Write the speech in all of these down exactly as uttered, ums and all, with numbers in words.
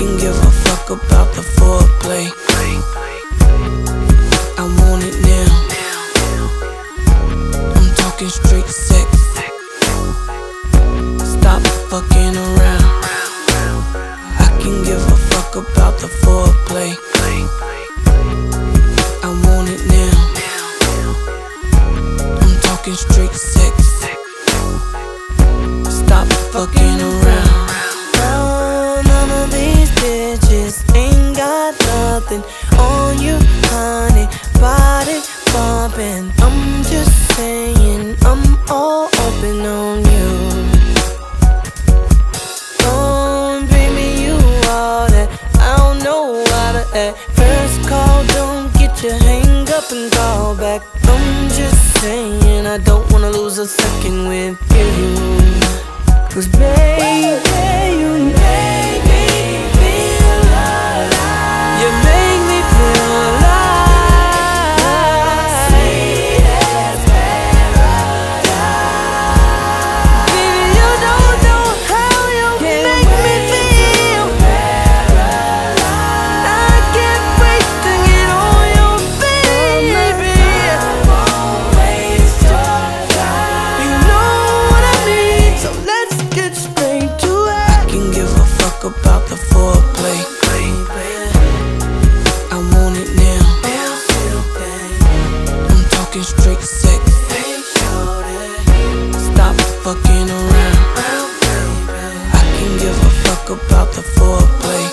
can give a fuck about the foreplay. I want it now. I'm talking straight sex. Stop fucking around. I can give a fuck about the foreplay. I want it now. I'm talking straight sex. Stop fucking around. No, none of these bitches ain't got nothing on you, honey. Body bumping. I'm just saying, I'm all open on you. Don't bring me you all that. I don't know how to act. First call, don't get your hang up and call back. I'm just saying, I don't wanna lose a second with you. 'Cause baby, you make me feel alive. You make me feel alive. Sweet as paradise. Baby, you don't know how you make me feel. I can't wait to get on your baby. You know what I mean, so let's get straight to it. I can give a fuck about the foreplay. I want it now. I'm talking straight sex. Stop fucking around. I can give a fuck about the foreplay.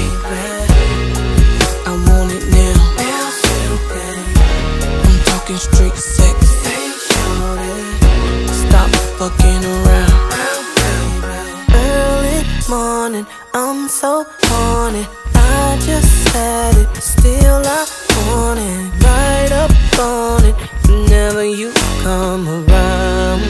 I want it now. I'm talking straight sex. Stop fucking around. Early morning, I'm so horny. I just had it, still I want it. Right up on it, whenever you come around.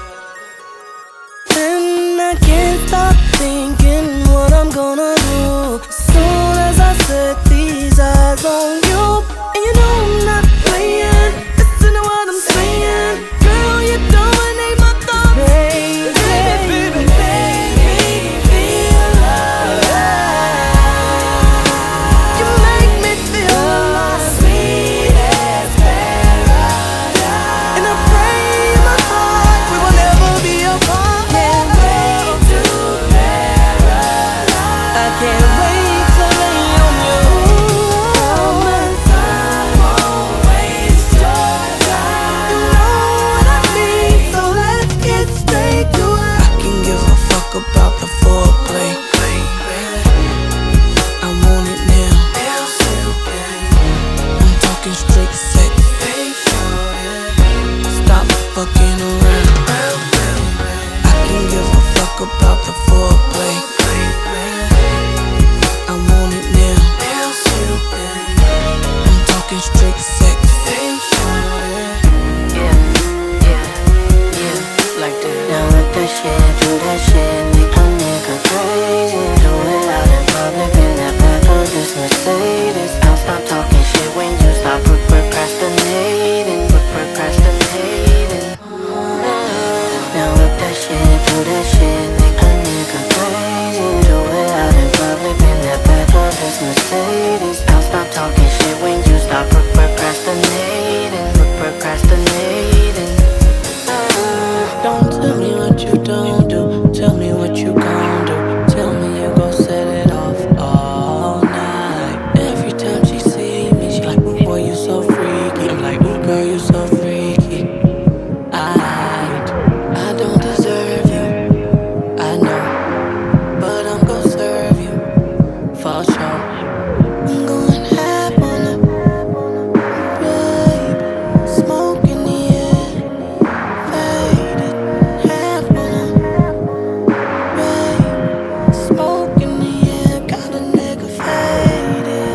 And I can't stop thinking what I'm gonna do as soon as I set these eyes on you. And you know I'm not playing, listen to what I'm saying. Girl, you dominate my thoughts. Baby, baby, baby, feel alive. You make me feel alive. Sweet as paradise. And I pray in my heart we will never be apart. Can't wait to paradise. I can't wait to lay on you. All my time won't waste your time. You know what I mean, so let's get straight to it. I can give a fuck about the foreplay. I want it now. I'm talking straight sex. Stop fucking around. I can give a fuck about the foreplay. I want it now. I'm talking straight sex. Yeah, yeah, yeah, like that. Now with that shit, do that shit, make a nigga crazy. Do it out in public in that back of this Mercedes. I'll stop talking shit when you stop pro- procrastinating, pro- procrastinating. Now with that shit, do that shit, make a nigga crazy. Do it out in public in that back of this Mercedes. I'll stop talking shit when you stop pro- procrastinating, pro- procrastinating. Don't tell me what you don't do. Tell me what you gon' do. Tell me you gon' set it off all night. Every time she see me, she like, ooh, boy, you so freaky. I'm like, ooh, girl, you so freaky. I, I don't deserve you, I know, but I'm gon' serve you, for sure. I'm going half on it, babe. Smoke in the air, faded. Half on it, babe. Smoke in the air, got a nigga faded.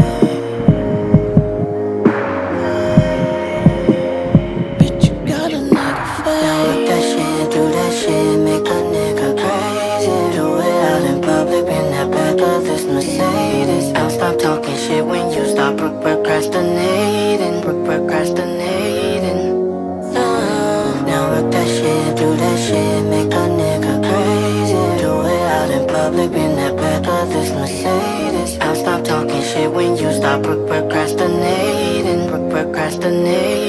Bitch, you got a nigga faded. Now with that shit, do that shit, make a nigga crazy. Do it out in public in that back of this Mercedes. I'll stop talking shit when you stop pro- procrastinating, pro- procrastinating. Uh, now with that shit, do that shit, make a nigga crazy. Do it out in public in that back of this Mercedes. when you stop procrastinating, procrastinating.